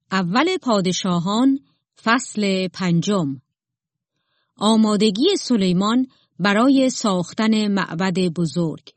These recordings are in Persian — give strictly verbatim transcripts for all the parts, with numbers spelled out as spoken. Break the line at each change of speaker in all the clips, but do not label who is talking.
اول پادشاهان فصل پنجم. آمادگی سلیمان برای ساختن معبد بزرگ.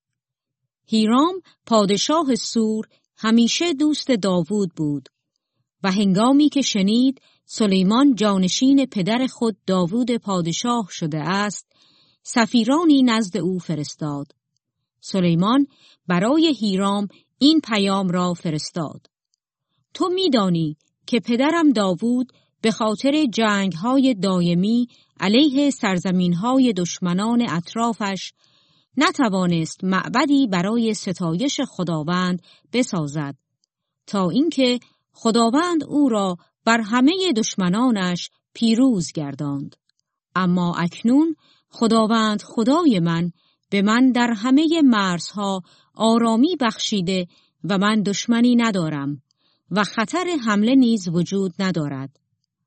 هیرام پادشاه سور همیشه دوست داوود بود و هنگامی که شنید سلیمان جانشین پدر خود داوود پادشاه شده است، سفیرانی نزد او فرستاد. سلیمان برای هیرام این پیام را فرستاد: تو می‌دانی که پدرم داوود به خاطر جنگ‌های دائمی علیه سرزمین‌های دشمنان اطرافش نتوانست معبدی برای ستایش خداوند بسازد، تا اینکه خداوند او را بر همه دشمنانش پیروز گرداند. اما اکنون خداوند خدای من به من در همه مرزها آرامی بخشیده و من دشمنی ندارم و خطر حمله نیز وجود ندارد.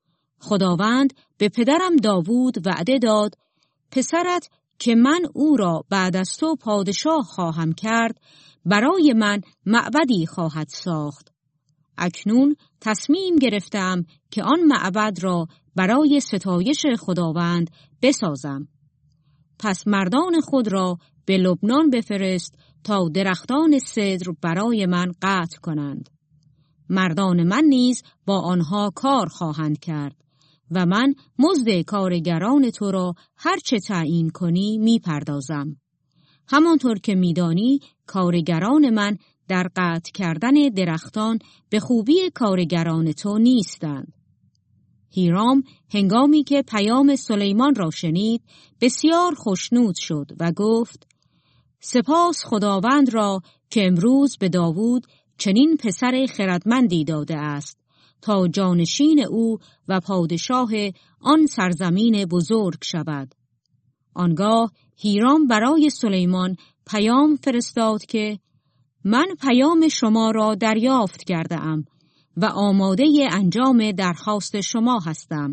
خداوند به پدرم داوود وعده داد پسرت که من او را بعد از تو پادشاه خواهم کرد برای من معبدی خواهد ساخت. اکنون تصمیم گرفتم که آن معبد را برای ستایش خداوند بسازم. پس مردان خود را به لبنان بفرست تا درختان سدر برای من قطع کنند. مردان من نیز با آنها کار خواهند کرد و من مزد کارگران تو را هر چه تعیین کنی می پردازم. همانطور که می دانی کارگران من در قطع کردن درختان به خوبی کارگران تو نیستند. هیرام هنگامی که پیام سلیمان را شنید بسیار خوشنود شد و گفت: سپاس خداوند را که امروز به داوود چنین پسر خردمندی داده است تا جانشین او و پادشاه آن سرزمین بزرگ شود. آنگاه هیرام برای سلیمان پیام فرستاد که من پیام شما را دریافت کرده ام و آماده انجام درخواست شما هستم.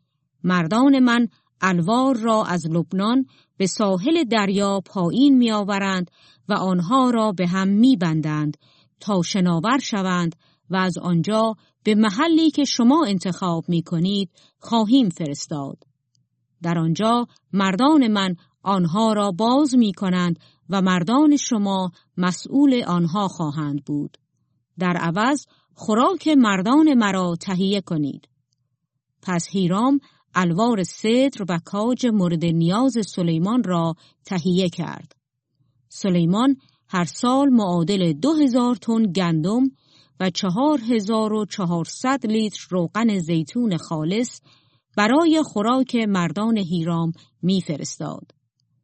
مردان من الوار را از لبنان به ساحل دریا پایین می آورند و آنها را به هم می بندند تا شناور شوند و از آنجا به محلی که شما انتخاب می کنید خواهیم فرستاد. در آنجا مردان من آنها را باز می کنند و مردان شما مسئول آنها خواهند بود. در عوض خوراک مردان مرا تهیه کنید. پس هیرام الوار سدر و کاج مورد نیاز سلیمان را تهیه کرد. سلیمان هر سال معادل دو هزار تن گندم و چهار هزار و چهارصد لیتر روغن زیتون خالص برای خوراک مردان هیرام می فرستاد.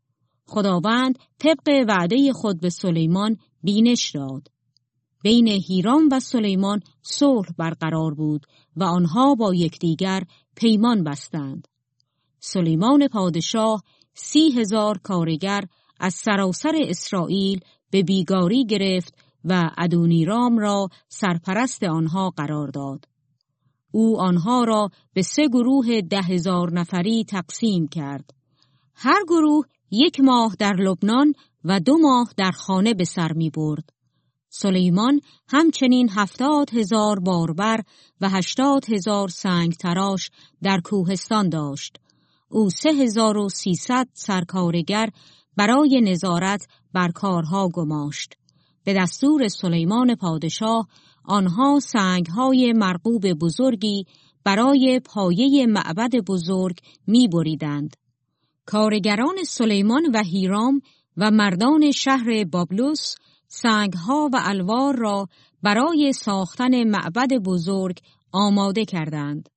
خداوند طبق وعده خود به سلیمان بینش داد. بین هیرام و سلیمان صلح برقرار بود و آنها با یکدیگر پیمان بستند. سلیمان پادشاه سی هزار کارگر از سراسر اسرائیل به بیگاری گرفت و ادونیرام را سرپرست آنها قرار داد. او آنها را به سه گروه ده هزار نفری تقسیم کرد. هر گروه یک ماه در لبنان و دو ماه در خانه به سر می برد. سلیمان همچنین هفتاد هزار باربر و هشتاد هزار سنگ تراش در کوهستان داشت. او سه هزار و سیصد سرکارگر برای نظارت بر کارها گماشت. به دستور سلیمان پادشاه آنها سنگهای مرغوب بزرگی برای پایه معبد بزرگ می بریدند. کارگران سلیمان و هیرام و مردان شهر بابلوس سنگها و الوار را برای ساختن معبد بزرگ آماده کردند.